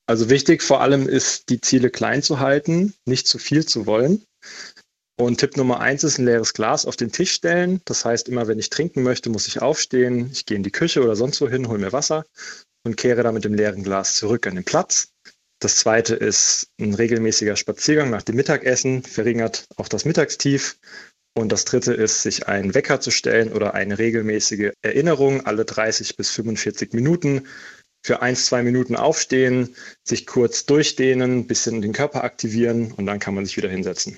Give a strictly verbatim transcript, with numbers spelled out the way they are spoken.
Also wichtig vor allem ist, die Ziele klein zu halten, nicht zu viel zu wollen. Und Tipp Nummer eins ist ein leeres Glas auf den Tisch stellen. Das heißt, immer wenn ich trinken möchte, muss ich aufstehen. Ich gehe in die Küche oder sonst wohin, hole mir Wasser und kehre dann mit dem leeren Glas zurück an den Platz. Das zweite ist ein regelmäßiger Spaziergang nach dem Mittagessen, verringert auch das Mittagstief. Und das dritte ist, sich einen Wecker zu stellen oder eine regelmäßige Erinnerung alle dreißig bis fünfundvierzig Minuten. Für ein, zwei Minuten aufstehen, sich kurz durchdehnen, ein bisschen den Körper aktivieren und dann kann man sich wieder hinsetzen.